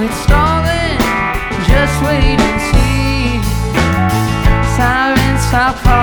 quit stalling, just wait and see. Sirens stop calling.